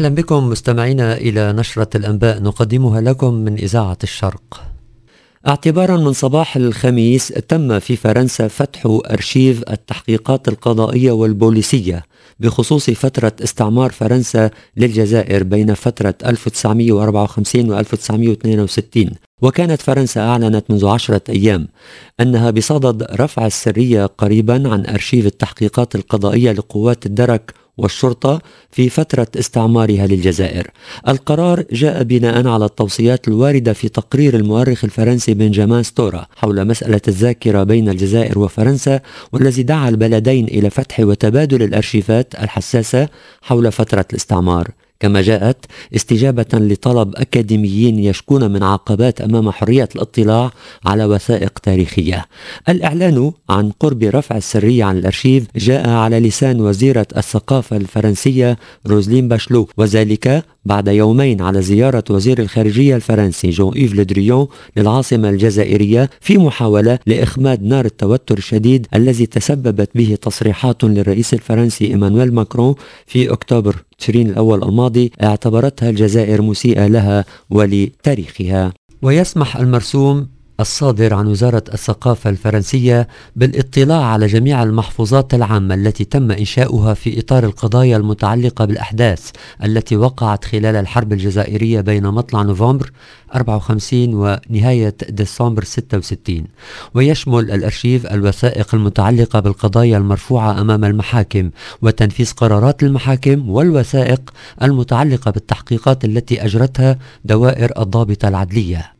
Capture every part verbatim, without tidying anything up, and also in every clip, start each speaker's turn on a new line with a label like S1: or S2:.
S1: أهلا بكم مستمعينا إلى نشرة الأنباء نقدمها لكم من إذاعة الشرق. اعتبارا من صباح الخميس تم في فرنسا فتح أرشيف التحقيقات القضائية والبوليسية بخصوص فترة استعمار فرنسا للجزائر بين فترة ألف وتسعمئة وأربعة وخمسين و ألف وتسعمئة واثنين وستين. وكانت فرنسا أعلنت منذ عشرة أيام أنها بصدد رفع السرية قريبا عن أرشيف التحقيقات القضائية لقوات الدرك والشرطة في فترة استعمارها للجزائر. القرار جاء بناء على التوصيات الواردة في تقرير المؤرخ الفرنسي بنجامين ستورا حول مسألة الذاكرة بين الجزائر وفرنسا، والذي دعا البلدين إلى فتح وتبادل الأرشيفات الحساسة حول فترة الاستعمار. كما جاءت استجابة لطلب أكاديميين يشكون من عقبات أمام حرية الاطلاع على وثائق تاريخية. الإعلان عن قرب رفع السرية عن الأرشيف جاء على لسان وزيرة الثقافة الفرنسية روزلين باشلو، وذلك بعد يومين على زيارة وزير الخارجية الفرنسي جون إيف لو دريون للعاصمة الجزائرية في محاولة لإخماد نار التوتر الشديد الذي تسببت به تصريحات للرئيس الفرنسي إيمانويل ماكرون في أكتوبر تشرين الأول الماضي اعتبرتها الجزائر مسيئة لها ولتاريخها. ويسمح المرسوم الصادر عن وزارة الثقافة الفرنسية بالاطلاع على جميع المحفوظات العامة التي تم إنشاؤها في إطار القضايا المتعلقة بالأحداث التي وقعت خلال الحرب الجزائرية بين مطلع نوفمبر أربعة وخمسين ونهاية ديسمبر ستة وستين. ويشمل الأرشيف الوثائق المتعلقة بالقضايا المرفوعة أمام المحاكم وتنفيذ قرارات المحاكم، والوثائق المتعلقة بالتحقيقات التي أجرتها دوائر الضابطة العدلية.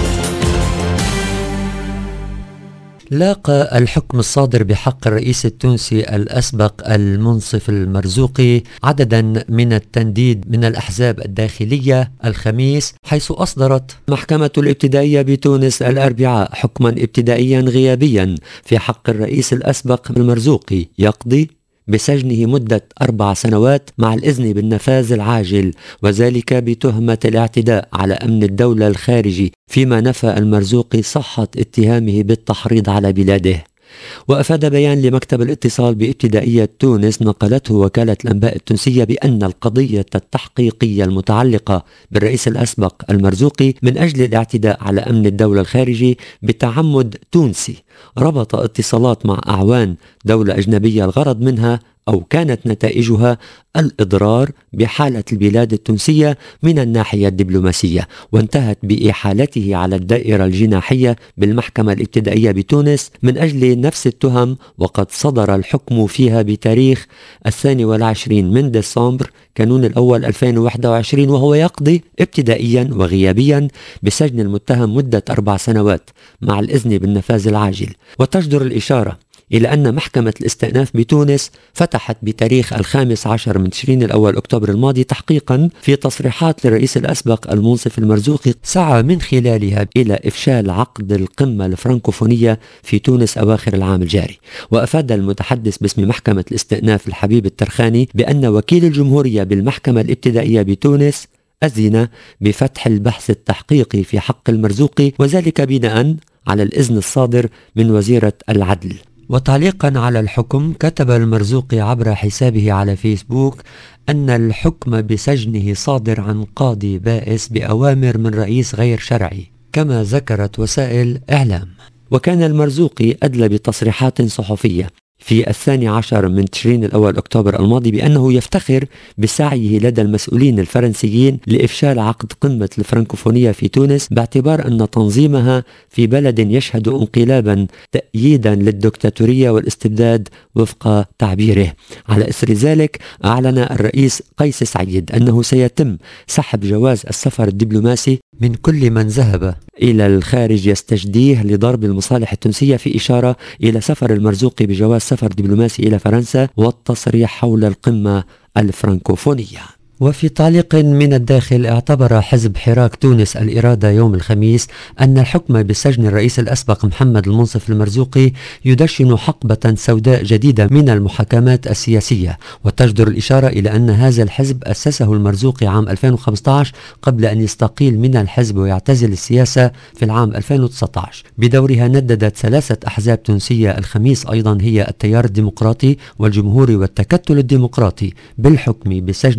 S1: لاقى الحكم الصادر بحق الرئيس التونسي الأسبق المنصف المرزوقي عددا من التنديد من الأحزاب الداخلية الخميس، حيث أصدرت محكمة الابتدائية بتونس الأربعاء حكما ابتدائيا غيابيا في حق الرئيس الأسبق المرزوقي يقضي بسجنه مدة أربع سنوات مع الإذن بالنفاذ العاجل، وذلك بتهمة الاعتداء على أمن الدولة الخارجي، فيما نفى المرزوقي صحة اتهامه بالتحريض على بلاده. وأفاد بيان لمكتب الاتصال بابتدائية تونس نقلته وكالة الأنباء التونسية بأن القضية التحقيقية المتعلقة بالرئيس الأسبق المرزوقي من أجل الاعتداء على أمن الدولة الخارجي بتعمد تونسي ربط اتصالات مع أعوان دولة أجنبية الغرض منها أو كانت نتائجها الإضرار بحالة البلاد التونسية من الناحية الدبلوماسية، وانتهت بإحالته على الدائرة الجناحية بالمحكمة الابتدائية بتونس من أجل نفس التهم، وقد صدر الحكم فيها بتاريخ الثاني والعشرين من ديسمبر كانون الأول ألفين وواحد وعشرين، وهو يقضي ابتدائيا وغيابيا بسجن المتهم مدة أربع سنوات مع الإذن بالنفاذ العاجل. وتجدر الإشارة إلى أن محكمة الاستئناف بتونس فتحت بتاريخ الخامس عشر من تشرين الأول أكتوبر الماضي تحقيقا في تصريحات للرئيس الأسبق المنصف المرزوقي سعى من خلالها إلى إفشال عقد القمة الفرنكوفونية في تونس أواخر العام الجاري. وأفاد المتحدث باسم محكمة الاستئناف الحبيب الترخاني بأن وكيل الجمهورية بالمحكمة الابتدائية بتونس أذن بفتح البحث التحقيقي في حق المرزوقي، وذلك بناء على الإذن الصادر من وزيرة العدل. وتعليقا على الحكم كتب المرزوقي عبر حسابه على فيسبوك أن الحكم بسجنه صادر عن قاضي بائس بأوامر من رئيس غير شرعي، كما ذكرت وسائل إعلام. وكان المرزوقي أدلى بتصريحات صحفية في الثاني عشر من تشرين الأول أكتوبر الماضي بأنه يفتخر بسعيه لدى المسؤولين الفرنسيين لإفشال عقد قمة الفرنكوفونية في تونس، باعتبار أن تنظيمها في بلد يشهد انقلابا تأييدا للدكتاتورية والاستبداد وفق تعبيره. على إثر ذلك أعلن الرئيس قيس سعيد أنه سيتم سحب جواز السفر الدبلوماسي من كل من ذهب إلى الخارج يستجديه لضرب المصالح التونسية، في إشارة إلى سفر المرزوقي بجواز سفر دبلوماسي إلى فرنسا والتصريح حول القمة الفرنكوفونية. وفي تعليق من الداخل اعتبر حزب حراك تونس الإرادة يوم الخميس أن الحكم بسجن الرئيس الأسبق محمد المنصف المرزوقي يدشن حقبة سوداء جديدة من المحاكمات السياسية. وتجدر الإشارة إلى أن هذا الحزب أسسه المرزوقي عام ألفين وخمسة عشر قبل أن يستقيل من الحزب ويعتزل السياسة في العام ألفين وتسعة عشر. بدورها نددت ثلاثة أحزاب تونسية الخميس أيضا، هي التيار الديمقراطي والجمهوري والتكتل الديمقراطي، بالحكم بسجن الرئيس المرزوقي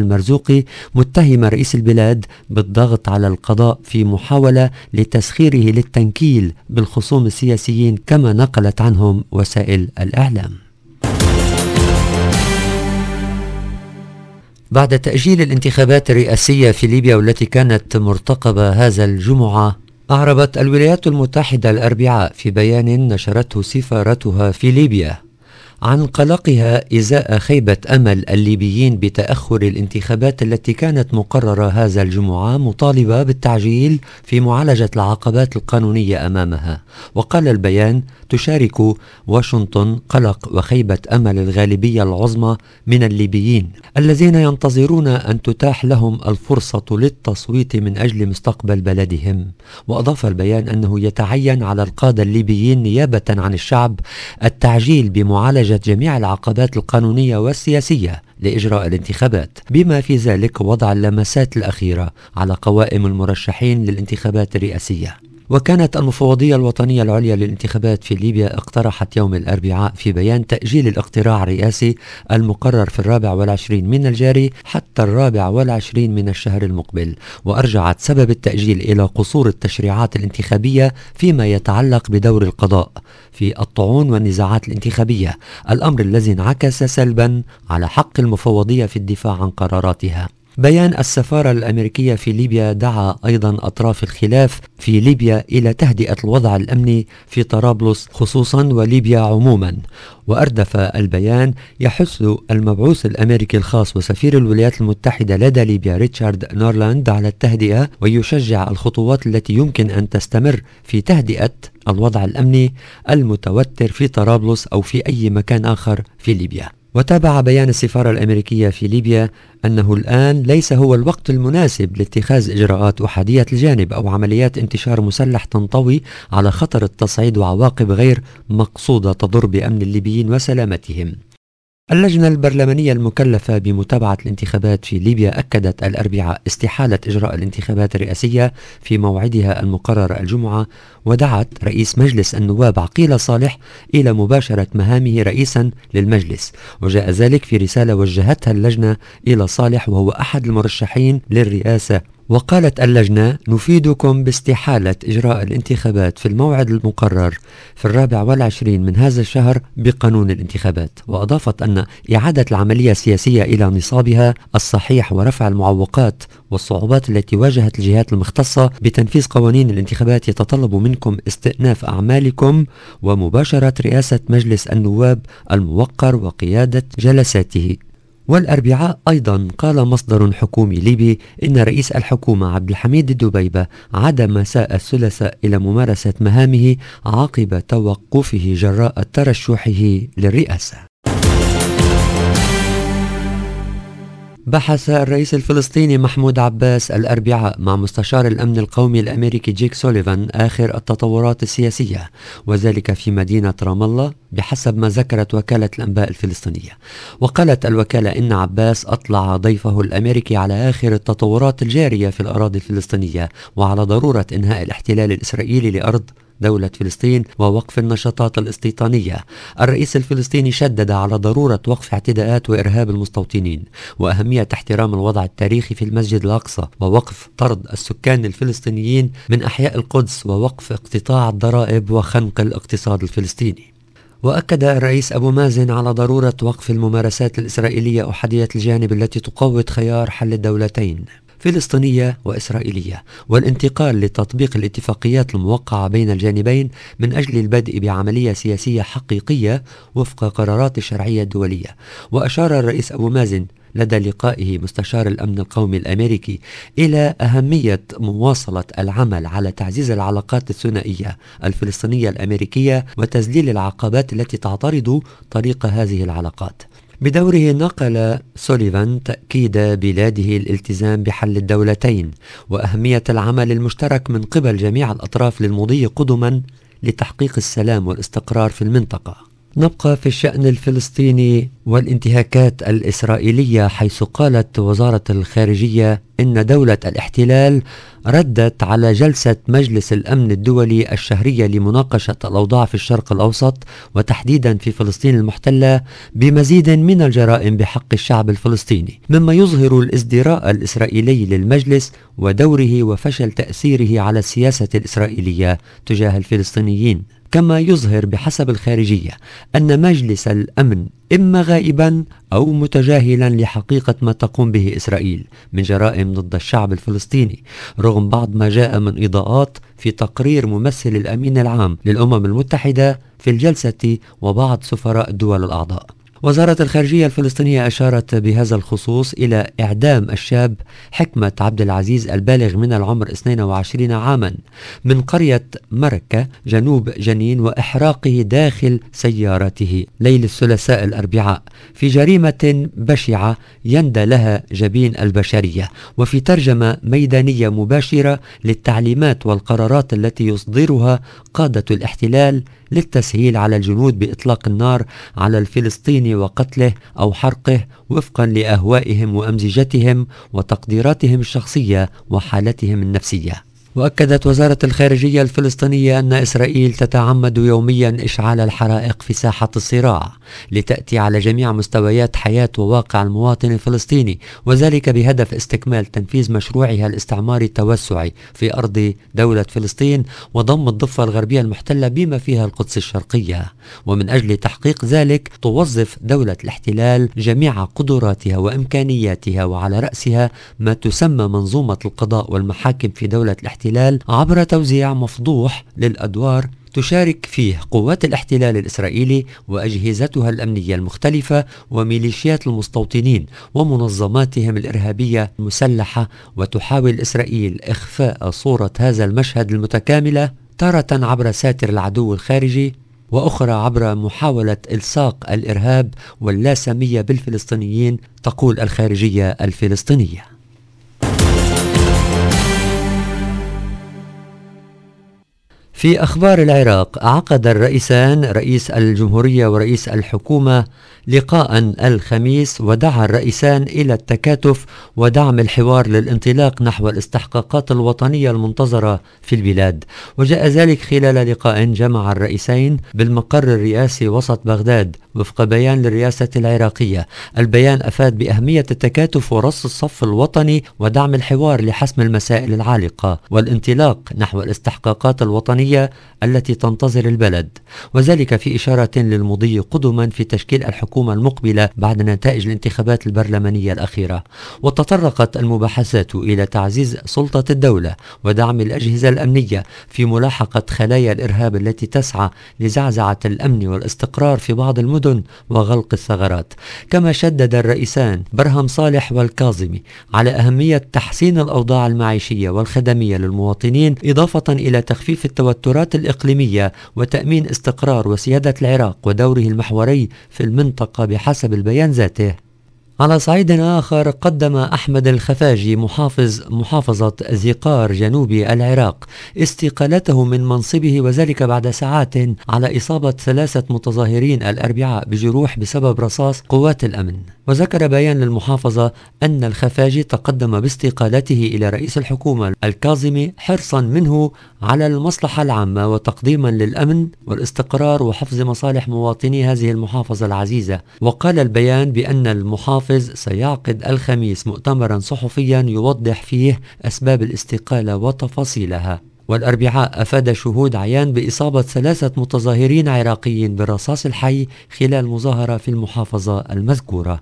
S1: المرزوقي متهم رئيس البلاد بالضغط على القضاء في محاولة لتسخيره للتنكيل بالخصوم السياسيين كما نقلت عنهم وسائل الإعلام. بعد تأجيل الانتخابات الرئاسية في ليبيا والتي كانت مرتقبة هذا الجمعة، أعربت الولايات المتحدة الأربعاء في بيان نشرته سفارتها في ليبيا عن قلقها إزاء خيبة أمل الليبيين بتأخر الانتخابات التي كانت مقررة هذا الجمعة، مطالبة بالتعجيل في معالجة العقبات القانونية أمامها. وقال البيان: تشارك واشنطن قلق وخيبة أمل الغالبية العظمى من الليبيين الذين ينتظرون أن تتاح لهم الفرصة للتصويت من أجل مستقبل بلدهم. وأضاف البيان أنه يتعين على القادة الليبيين نيابة عن الشعب التعجيل بمعالجة جميع العقبات القانونية والسياسية لإجراء الانتخابات، بما في ذلك وضع اللمسات الأخيرة على قوائم المرشحين للانتخابات الرئاسية. وكانت المفوضية الوطنية العليا للانتخابات في ليبيا اقترحت يوم الأربعاء في بيان تأجيل الاقتراع الرئاسي المقرر في الرابع والعشرين من الجاري حتى الرابع والعشرين من الشهر المقبل، وأرجعت سبب التأجيل إلى قصور التشريعات الانتخابية فيما يتعلق بدور القضاء في الطعون والنزاعات الانتخابية، الأمر الذي انعكس سلبا على حق المفوضية في الدفاع عن قراراتها. بيان السفارة الأمريكية في ليبيا دعا أيضا أطراف الخلاف في ليبيا إلى تهدئة الوضع الأمني في طرابلس خصوصا وليبيا عموما. وأردف البيان: يحث المبعوث الأمريكي الخاص وسفير الولايات المتحدة لدى ليبيا ريتشارد نورلاند على التهدئة، ويشجع الخطوات التي يمكن أن تستمر في تهدئة الوضع الأمني المتوتر في طرابلس أو في أي مكان آخر في ليبيا. وتابع بيان السفارة الأمريكية في ليبيا أنه الآن ليس هو الوقت المناسب لاتخاذ إجراءات أحادية الجانب أو عمليات انتشار مسلح تنطوي على خطر التصعيد وعواقب غير مقصودة تضر بأمن الليبيين وسلامتهم. اللجنة البرلمانية المكلفة بمتابعة الانتخابات في ليبيا أكدت الأربعاء استحالة إجراء الانتخابات الرئاسية في موعدها المقرر الجمعة، ودعت رئيس مجلس النواب عقيل صالح إلى مباشرة مهامه رئيسا للمجلس. وجاء ذلك في رسالة وجهتها اللجنة إلى صالح وهو أحد المرشحين للرئاسة. وقالت اللجنة: نفيدكم باستحالة إجراء الانتخابات في الموعد المقرر في الرابع والعشرين من هذا الشهر بقانون الانتخابات. وأضافت أن إعادة العملية السياسية إلى نصابها الصحيح ورفع المعوقات والصعوبات التي واجهت الجهات المختصة بتنفيذ قوانين الانتخابات يتطلب منكم استئناف أعمالكم ومباشرة رئاسة مجلس النواب الموقر وقيادة جلساته. والأربعاء أيضا قال مصدر حكومي ليبي إن رئيس الحكومة عبد الحميد الدبيبة عاد مساء الثلاثاء إلى ممارسة مهامه عقب توقفه جراء ترشحه للرئاسة. بحث الرئيس الفلسطيني محمود عباس الأربعاء مع مستشار الأمن القومي الأمريكي جيك سوليفان آخر التطورات السياسية، وذلك في مدينة رام الله بحسب ما ذكرت وكالة الأنباء الفلسطينية. وقالت الوكالة إن عباس أطلع ضيفه الأمريكي على آخر التطورات الجارية في الأراضي الفلسطينية وعلى ضرورة إنهاء الاحتلال الإسرائيلي لأرض دولة فلسطين ووقف النشاطات الاستيطانية. الرئيس الفلسطيني شدد على ضرورة وقف اعتداءات وإرهاب المستوطنين وأهمية احترام الوضع التاريخي في المسجد الأقصى ووقف طرد السكان الفلسطينيين من أحياء القدس ووقف اقتطاع الضرائب وخنق الاقتصاد الفلسطيني. وأكد الرئيس أبو مازن على ضرورة وقف الممارسات الإسرائيلية أحادية الجانب التي تقوض خيار حل الدولتين فلسطينية وإسرائيلية، والانتقال لتطبيق الاتفاقيات الموقعة بين الجانبين من أجل البدء بعملية سياسية حقيقية وفق قرارات الشرعية الدولية. وأشار الرئيس أبو مازن لدى لقائه مستشار الأمن القومي الأمريكي إلى أهمية مواصلة العمل على تعزيز العلاقات الثنائية الفلسطينية الأمريكية وتذليل العقبات التي تعترض طريق هذه العلاقات. بدوره نقل سوليفان تأكيد بلاده الالتزام بحل الدولتين وأهمية العمل المشترك من قبل جميع الأطراف للمضي قدما لتحقيق السلام والاستقرار في المنطقة. نبقى في الشأن الفلسطيني والانتهاكات الإسرائيلية، حيث قالت وزارة الخارجية إن دولة الاحتلال ردت على جلسة مجلس الأمن الدولي الشهرية لمناقشة الأوضاع في الشرق الأوسط وتحديدا في فلسطين المحتلة بمزيد من الجرائم بحق الشعب الفلسطيني، مما يظهر الازدراء الإسرائيلي للمجلس ودوره وفشل تأثيره على السياسة الإسرائيلية تجاه الفلسطينيين. كما يظهر بحسب الخارجية أن مجلس الأمن إما غائبا أو متجاهلا لحقيقة ما تقوم به إسرائيل من جرائم ضد الشعب الفلسطيني، رغم بعض ما جاء من إضاءات في تقرير ممثل الأمين العام للأمم المتحدة في الجلسة وبعض سفراء الدول الأعضاء. وزارة الخارجية الفلسطينية أشارت بهذا الخصوص إلى إعدام الشاب حكمة عبد العزيز البالغ من العمر اثنين وعشرين عاما من قرية مركة جنوب جنين وإحراقه داخل سيارته ليل الثلاثاء الأربعاء في جريمة بشعة يندى لها جبين البشرية، وفي ترجمة ميدانية مباشرة للتعليمات والقرارات التي يصدرها قادة الاحتلال للتسهيل على الجنود بإطلاق النار على الفلسطيني وقتله أو حرقه وفقا لأهوائهم وأمزجتهم وتقديراتهم الشخصية وحالتهم النفسية. وأكدت وزارة الخارجية الفلسطينية أن إسرائيل تتعمد يوميا إشعال الحرائق في ساحة الصراع لتأتي على جميع مستويات حياة وواقع المواطن الفلسطيني، وذلك بهدف استكمال تنفيذ مشروعها الاستعماري التوسعي في أرض دولة فلسطين وضم الضفة الغربية المحتلة بما فيها القدس الشرقية. ومن أجل تحقيق ذلك توظف دولة الاحتلال جميع قدراتها وإمكانياتها، وعلى رأسها ما تسمى منظومة القضاء والمحاكم في دولة الاحتلال عبر توزيع مفضوح للأدوار تشارك فيه قوات الاحتلال الإسرائيلي وأجهزتها الأمنية المختلفة وميليشيات المستوطنين ومنظماتهم الإرهابية المسلحة. وتحاول إسرائيل إخفاء صورة هذا المشهد المتكاملة تارة عبر ساتر العدو الخارجي، وأخرى عبر محاولة إلصاق الإرهاب واللاسامية بالفلسطينيين، تقول الخارجية الفلسطينية. في أخبار العراق، عقد الرئيسان رئيس الجمهورية ورئيس الحكومة لقاء الخميس، ودعا الرئيسان إلى التكاتف ودعم الحوار للانطلاق نحو الاستحقاقات الوطنية المنتظرة في البلاد. وجاء ذلك خلال لقاء جمع الرئيسين بالمقر الرئاسي وسط بغداد وفق بيان للرئاسة العراقية. البيان أفاد بأهمية التكاتف ورص الصف الوطني ودعم الحوار لحسم المسائل العالقة والانطلاق نحو الاستحقاقات الوطنية التي تنتظر البلد، وذلك في إشارة للمضي قدما في تشكيل الحكومة المقبلة بعد نتائج الانتخابات البرلمانية الأخيرة. وتطرقت المباحثات إلى تعزيز سلطة الدولة ودعم الأجهزة الأمنية في ملاحقة خلايا الإرهاب التي تسعى لزعزعة الأمن والاستقرار في بعض المدن وغلق الثغرات. كما شدد الرئيسان برهم صالح والكاظمي على أهمية تحسين الأوضاع المعيشية والخدمية للمواطنين، إضافة إلى تخفيف التوترات الإقليمية وتأمين استقرار وسيادة العراق ودوره المحوري في المنطقة بحسب البيان ذاته. على صعيد آخر، قدم أحمد الخفاجي محافظ محافظة ذقار جنوب العراق استقالته من منصبه، وذلك بعد ساعات على إصابة ثلاثة متظاهرين الأربعاء بجروح بسبب رصاص قوات الأمن. وذكر بيان للمحافظة أن الخفاجي تقدم باستقالته إلى رئيس الحكومة الكاظمي حرصا منه على المصلحة العامة وتقديما للأمن والاستقرار وحفظ مصالح مواطني هذه المحافظة العزيزة. وقال البيان بأن المحافظ سيعقد الخميس مؤتمرا صحفيا يوضح فيه أسباب الاستقالة وتفاصيلها. والأربعاء أفاد شهود عيان بإصابة ثلاثة متظاهرين عراقيين بالرصاص الحي خلال مظاهرة في المحافظة المذكورة.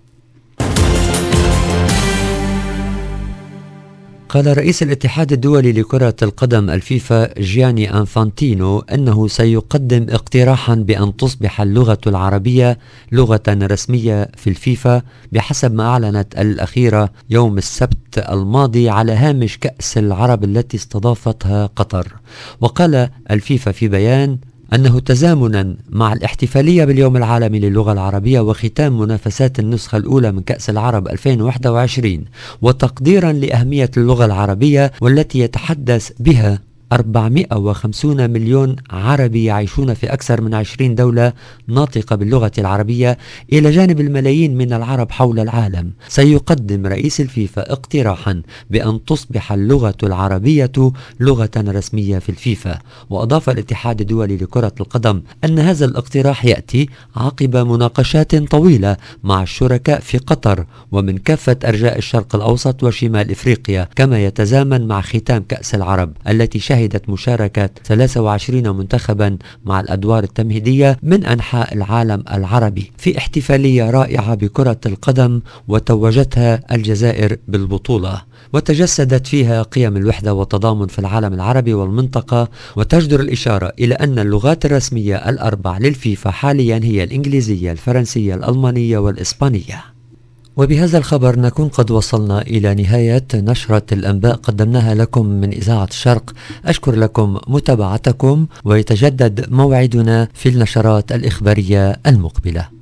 S1: قال رئيس الاتحاد الدولي لكرة القدم الفيفا جياني أنفانتينو أنه سيقدم اقتراحا بأن تصبح اللغة العربية لغة رسمية في الفيفا بحسب ما أعلنت الأخيرة يوم السبت الماضي على هامش كأس العرب التي استضافتها قطر. وقال الفيفا في بيان أنه تزامنا مع الاحتفالية باليوم العالمي للغة العربية وختام منافسات النسخة الأولى من كأس العرب ألفين وواحد وعشرين، وتقديرا لأهمية اللغة العربية والتي يتحدث بها أربعمائة وخمسين مليون عربي يعيشون في أكثر من عشرين دولة ناطقة باللغة العربية إلى جانب الملايين من العرب حول العالم. سيقدم رئيس الفيفا اقتراحا بأن تصبح اللغة العربية لغة رسمية في الفيفا. وأضاف الاتحاد الدولي لكرة القدم أن هذا الاقتراح يأتي عقب مناقشات طويلة مع الشركاء في قطر ومن كافة أرجاء الشرق الأوسط وشمال إفريقيا، كما يتزامن مع ختام كأس العرب التي شهدت مشاركة ثلاثة وعشرين منتخبا مع الأدوار التمهيدية من أنحاء العالم العربي في احتفالية رائعة بكرة القدم وتوجتها الجزائر بالبطولة، وتجسدت فيها قيم الوحدة والتضامن في العالم العربي والمنطقة. وتجدر الإشارة إلى أن اللغات الرسمية الأربع للفيفا حاليا هي الإنجليزية، الفرنسية، الألمانية والإسبانية. وبهذا الخبر نكون قد وصلنا إلى نهاية نشرة الأنباء قدمناها لكم من إذاعة الشرق. أشكر لكم متابعتكم، ويتجدد موعدنا في النشرات الإخبارية المقبلة.